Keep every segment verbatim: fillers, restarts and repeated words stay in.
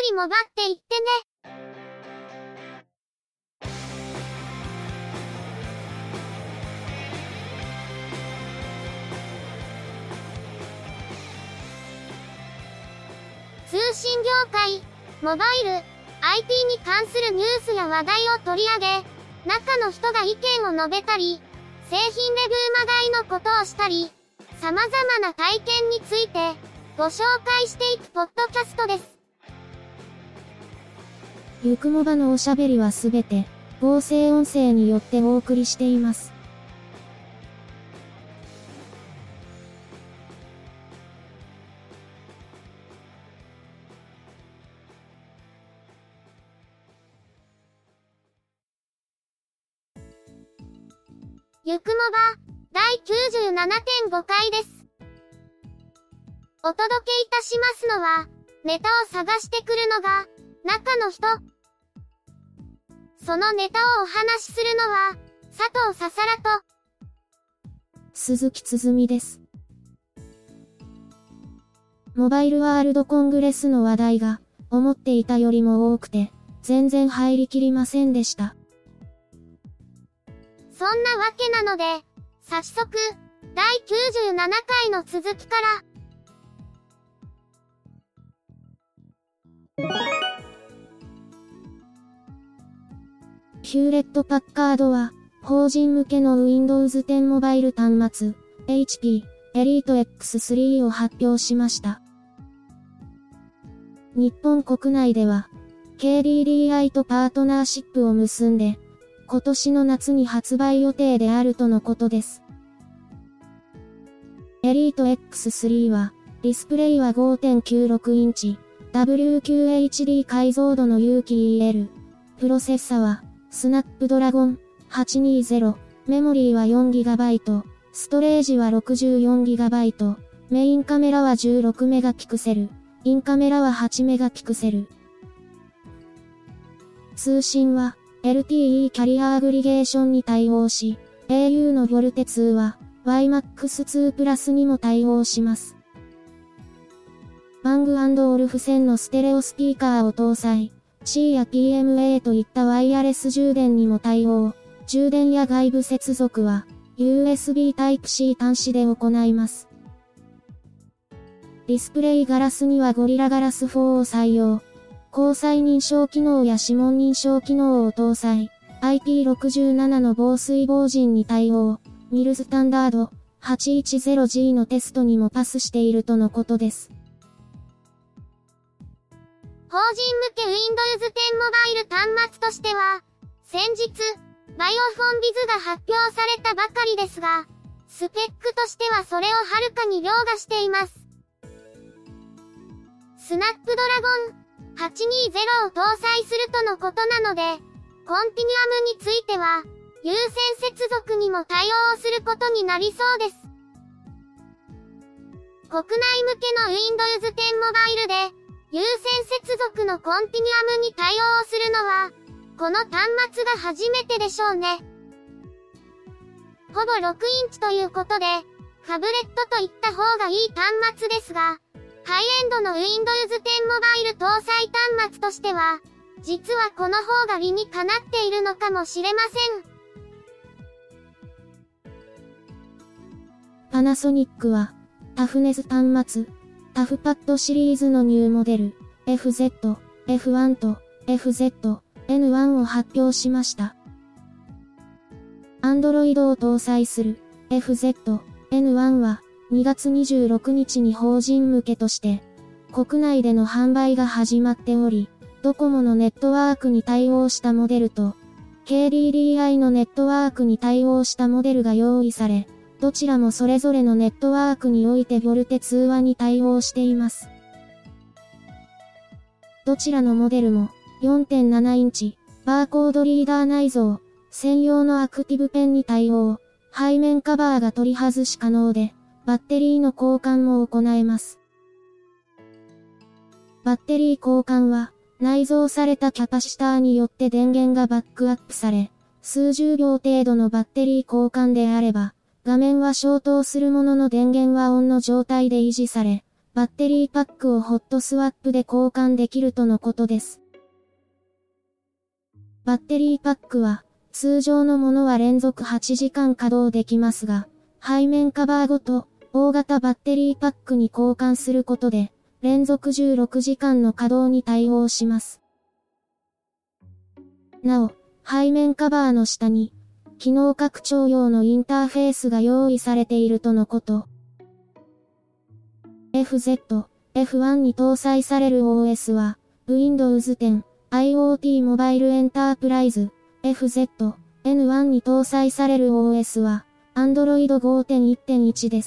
りもばっていってね。通信業界、モバイル、アイティー に関するニュースや話題を取り上げ、中の人が意見を述べたり、製品レビューまがいのことをしたり、様々な体験についてご紹介していくポッドキャストです。 ゆくもばのおしゃべりはすべて合成音声によってお送りしています。 ゆくもば、だいきゅうじゅうななてんごかいです。お届けいたしますのは、ネタを探してくるのが、中の人。そのネタをお話しするのは、佐藤ささらと、 鈴木つづみです。モバイルワールドコングレスの話題が、思っていたよりも多くて、全然入りきりませんでした。 そんなわけなので、早速、だいきゅうじゅうななかいの続きから。 ヒューレット・パッカードは、法人向けの ウィンドウズテン モバイル端末、エイチピー、エリート エックススリー を発表しました。日本国内では、ケーディーディーアイ とパートナーシップを結んで、今年の夏に発売予定であるとのことです。エリート エックススリー は、ディスプレイは ごてんきゅうろく インチ、ダブリューキューエイチディー 解像度の有機 イーエル。プロセッサは、スナップドラゴンはちにーぜろ。メモリーは よんギガバイト、ストレージは ろくじゅうよんギガバイト、メインカメラはじゅうろくメガピクセル、インカメラははちメガピクセル。通信は、エルティーイー キャリアアグリゲーションに対応し、エーユー のボルテツーは ワイマックスツー プラスにも対応します。バング&オルフ線のステレオスピーカーを搭載、C や ピーエムエー といったワイヤレス充電にも対応、充電や外部接続は ユーエスビー タイプシー 端子で行います。ディスプレイガラスにはゴリラガラスフォーを採用。交際認証機能や指紋認証機能を搭載。アイピーろくじゅうなな の防水防塵に対応。ミルスタンダード はちいちぜろジー のテストにもパスしているとのことです。 法人向け ウィンドウズテン モバイル端末としては、先日、バイオフォンビズが発表されたばかりですが、スペックとしてはそれをはるかに凌駕しています。スナップドラゴンはちにーぜろを搭載するとのことなので、コンティニアムについては、有線接続にも対応することになりそうです。国内向けの ウィンドウズテン モバイルで、有線接続のコンティニアムに対応するのは、この端末が初めてでしょうね。ほぼろくインチということで、ファブレットといった方がいい端末ですが、ハイエンドの ウィンドウズテン モバイル搭載端末としては、実はこの方が理にかなっているのかもしれません。 パナソニックは、タフネス端末、タフパッドシリーズのニューモデル、エフゼット、エフワン と エフゼット、エヌワン を発表しました。Android を搭載する エフゼット、エヌワン は、にがつにじゅうろくにちに法人向けとして、国内での販売が始まっており、ドコモのネットワークに対応したモデルと、ケーディーディーアイ のネットワークに対応したモデルが用意され、どちらもそれぞれのネットワークにおいてボルテ通話に対応しています。どちらのモデルも よんてんななインチ、バーコードリーダー内蔵、専用のアクティブペンに対応、背面カバーが取り外し可能で、バッテリーの交換も行えます。バッテリー交換は、内蔵されたキャパシターによって電源がバックアップされ、数十秒程度のバッテリー交換であれば、画面は消灯するものの電源はオンの状態で維持され、 バッテリーパックをホットスワップで交換できるとのことです。バッテリーパックは、通常のものは連続はちじかん稼働できますが、背面カバーごと、大型バッテリーパックに交換することで、連続じゅうろくじかんの稼働に対応します。なお、背面カバーの下に、機能拡張用のインターフェースが用意されているとのこと。エフゼット、エフワン に搭載される オーエス は、Windows テン、IoT モバイルエンタープライズ、エフゼット、エヌワン に搭載される オーエス は、Android ごてんいってんいち です。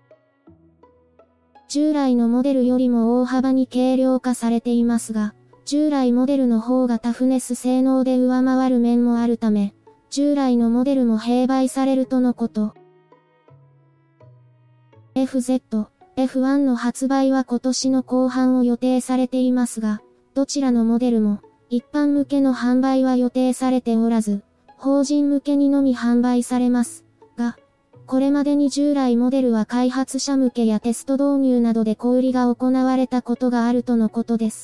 従来のモデルよりも大幅に軽量化されていますが、従来モデルの方がタフネス性能で上回る面もあるため、従来のモデルも併売されるとのこと。エフゼット、エフワン の発売は今年の後半を予定されていますが、どちらのモデルも一般向けの販売は予定されておらず、法人向けにのみ販売されますが、これまでに従来モデルは開発者向けやテスト導入などで小売りが行われたことがあるとのことです。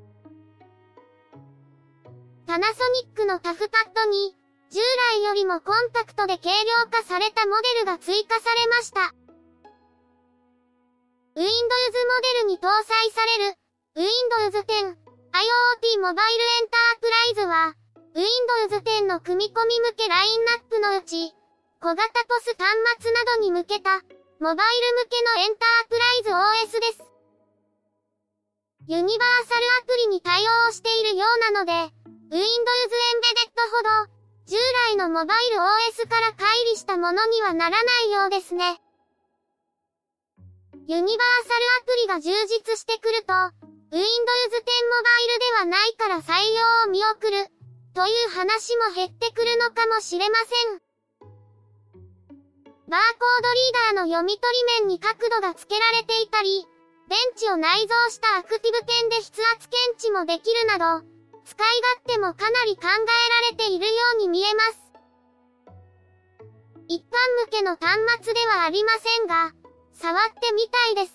パナソニックのタフパッドに、従来よりもコンパクトで軽量化されたモデルが追加されました。Windows モデルに搭載される Windows テン IoT モバイルエンタープライズは Windows テンの組み込み向けラインナップのうち小型ポス端末などに向けたモバイル向けのエンタープライズ オーエス です。ユニバーサルアプリに対応しているようなので Windows エンベデッドほど従来のモバイル オーエス から乖離したものにはならないようですね。ユニバーサルアプリが充実してくると、Windows テンモバイルではないから採用を見送る、という話も減ってくるのかもしれません。バーコードリーダーの読み取り面に角度がつけられていたり、電池を内蔵したアクティブ点で筆圧検知もできるなど、使い勝手もかなり考えられているように見えます。一般向けの端末ではありませんが、触ってみたいです。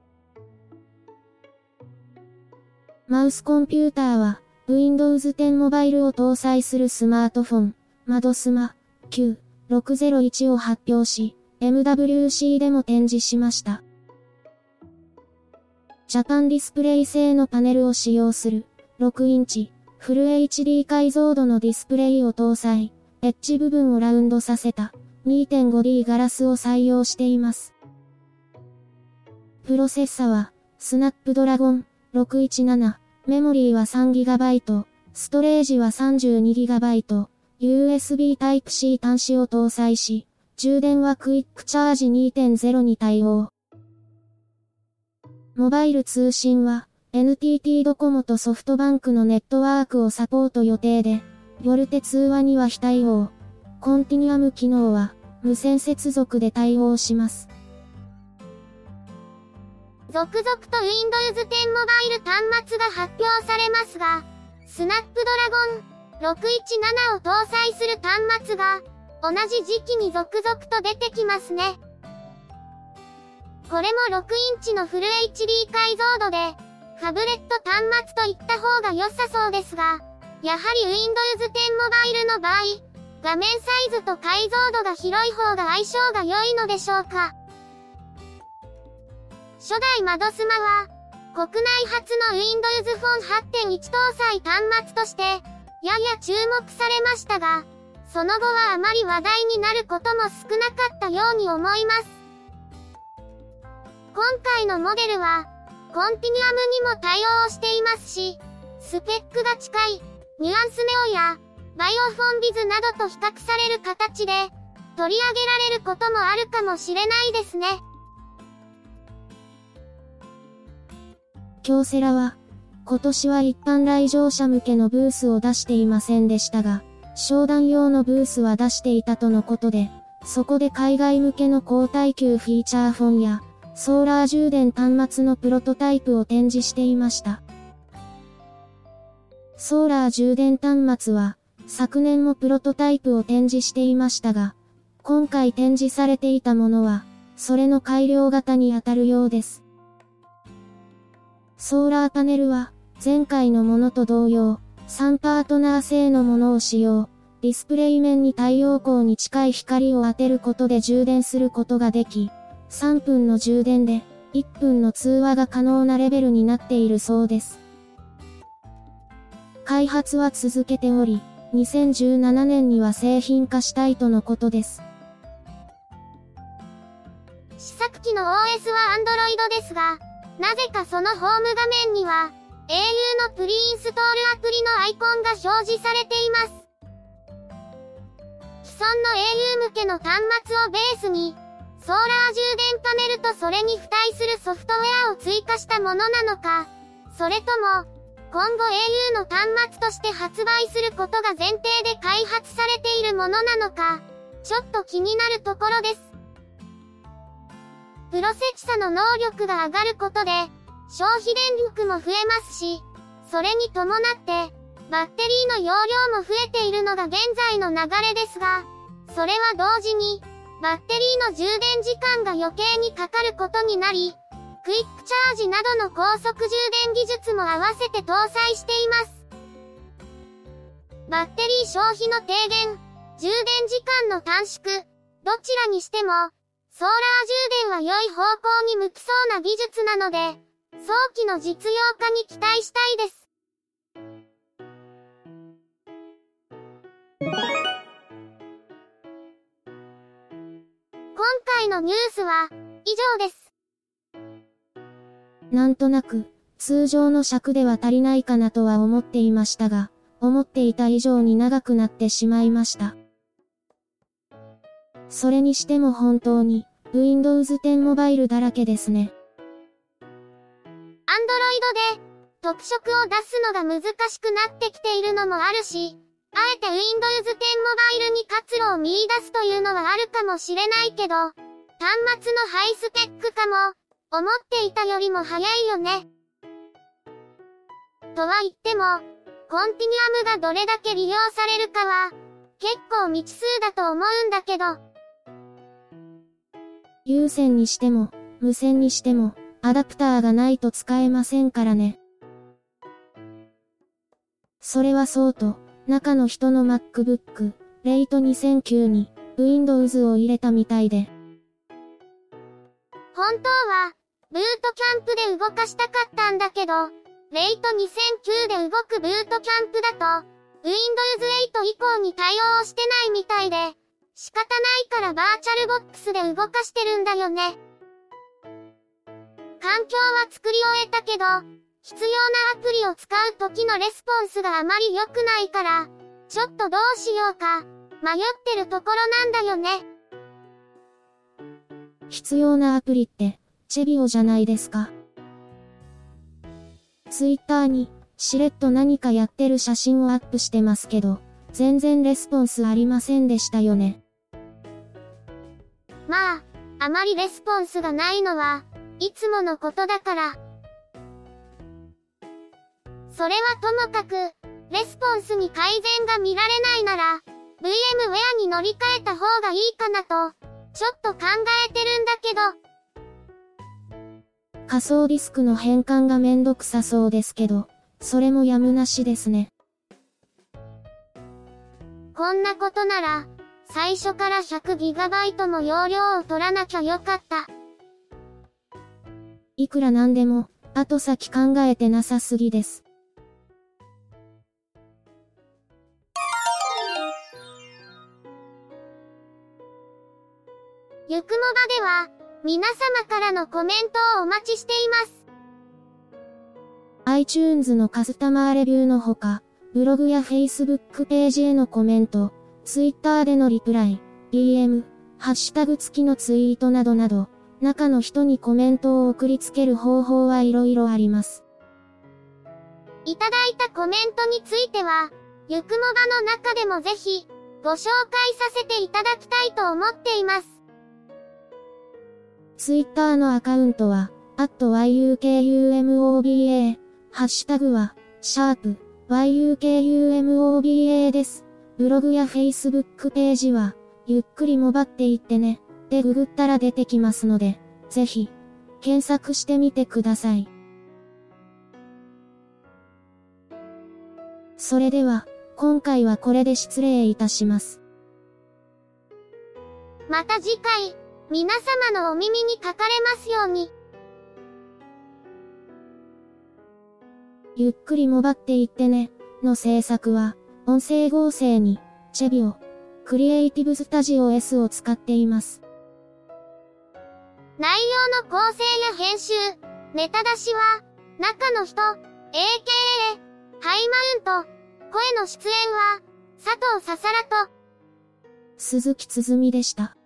マウスコンピューターは、Windows テンモバイルを搭載するスマートフォン、マドスマきゅうろくゼロいちを発表し、エムダブリューシー でも展示しました。ジャパンディスプレイ製のパネルを使用する、ろくインチ、フル エイチディー 解像度のディスプレイを搭載、エッジ部分をラウンドさせた、にてんごディー ガラスを採用しています。プロセッサは、スナップドラゴンろくいちなな、メモリーは さんギガバイト、ストレージは さんじゅうにギガバイト、ユーエスビー タイプシー 端子を搭載し、充電はクイックチャージ にてんゼロ に対応。モバイル通信は、エヌティーティー ドコモとソフトバンクのネットワークをサポート予定で、ボルテ通話には非対応。コンティニュアム機能は、無線接続で対応します。 続々と Windows テンモバイル端末が発表されますが、スナップドラゴンろくいちななを搭載する端末が、同じ時期に続々と出てきますね。これもろくインチのフル エイチディー 解像度で、ファブレット端末といった方が良さそうですが、やはり Windows テンモバイルの場合、画面サイズと解像度が広い方が相性が良いのでしょうか。初代マドスマは、国内初の Windows フォン はちてんいち 搭載端末として、やや注目されましたが、その後はあまり話題になることも少なかったように思います。今回のモデルは、コンティニュアムにも対応していますし、スペックが近い、ニュアンスネオや、バイオフォンビズなどと比較される形で、取り上げられることもあるかもしれないですね。 京セラは、今年は一般来場者向けのブースを出していませんでしたが、商談用のブースは出していたとのことで、そこで海外向けの高耐久フィーチャーフォンや、ソーラー充電端末のプロトタイプを展示していました。ソーラー充電端末は、昨年もプロトタイプを展示していましたが、今回展示されていたものは、それの改良型にあたるようです。 ソーラーパネルは、前回のものと同様、さんパートナー製のものを使用。ディスプレイ面に太陽光に近い光を当てることで充電することができ、さんぷんの充電で、いっぷんの通話が可能なレベルになっているそうです。開発は続けており、にせんじゅうななねんには製品化したいとのことです。 試作機の オーエス は Android ですが、なぜかそのホーム画面には、エーユー のプリインストールアプリのアイコンが表示されています。既存の エーユー 向けの端末をベースに、ソーラー充電パネルとそれに付帯するソフトウェアを追加したものなのか、それとも、今後 エーユー の端末として発売することが前提で開発されているものなのか、ちょっと気になるところです。プロセチサの能力が上がることで、消費電力も増えますし、それに伴って、バッテリーの容量も増えているのが現在の流れですが、それは同時に、バッテリーの充電時間が余計にかかることになり、クイックチャージなどの高速充電技術も合わせて搭載しています。バッテリー消費の低減、充電時間の短縮、どちらにしても、ソーラー充電は良い方向に向きそうな技術なので、早期の実用化に期待したいです。今回のニュースは以上です。 なんとなく、通常の尺では足りないかなとは思っていましたが、思っていた以上に長くなってしまいました。それにしても本当に、ウィンドウズテン モバイルだらけですね。 Android で特色を出すのが難しくなってきているのもあるし、あえて ウィンドウズテン モバイルに活路を見出すというのはあるかもしれないけど、端末のハイスペック化も、思っていたよりも早いよね。とは言っても、コンティニアムがどれだけ利用されるかは、結構未知数だと思うんだけど。 有線にしても、無線にしても、アダプターがないと使えませんからね。それはそうと、中の人の MacBook、レイトにせんきゅうに、Windows を入れたみたいで。 本当は、ブートキャンプで動かしたかったんだけど、レイトにせんきゅうで動くブートキャンプだと、Windows エイト以降に対応してないみたいで、仕方ないからバーチャルボックスで動かしてるんだよね。環境は作り終えたけど、必要なアプリを使う時のレスポンスがあまり良くないから、ちょっとどうしようか、迷ってるところなんだよね。 必要なアプリって、チェビオじゃないですか。ツイッターに、しれっと何かやってる写真をアップしてますけど、全然レスポンスありませんでしたよね。 まあ、あまりレスポンスがないのは、いつものことだから。それはともかく、レスポンスに改善が見られないなら、VMware に乗り換えた方がいいかなと、ちょっと考えてるんだけど。 仮想ディスクの変換がめんどくさそうですけど、それもやむなしですね。 こんなことなら、最初から ひゃくギガバイト も容量を取らなきゃよかった。 いくらなんでも、後先考えてなさすぎです。 ゆくもばでは、皆様からのコメントをお待ちしています。 iTunes のカスタマーレビューのほか、ブログや Facebook ページへのコメント、Twitter でのリプライ、ディーエム、ハッシュタグ付きのツイートなどなど、中の人にコメントを送りつける方法はいろいろあります。 いただいたコメントについては、ゆくもばの中でもぜひ、ご紹介させていただきたいと思っています。 Twitter のアカウントは、アットワイユーケーユーエムオービーエー、ハッシュタグは、シャープ、ワイユーケーユーエムオービーエー です。ブログや Facebook ページは、ゆっくりもばっていってね、でググったら出てきますので、ぜひ、検索してみてください。 それでは、今回はこれで失礼いたします。 また次回、皆様のお耳にかかれますように。 ゆっくりもばっていってね、の制作は、音声合成に、チェビオ、クリエイティブスタジオ エス を使っています。 内容の構成や編集、ネタ出しは、中の人、エーケーエー、ハイマウント、声の出演は、佐藤ささらと、 鈴木つづみでした。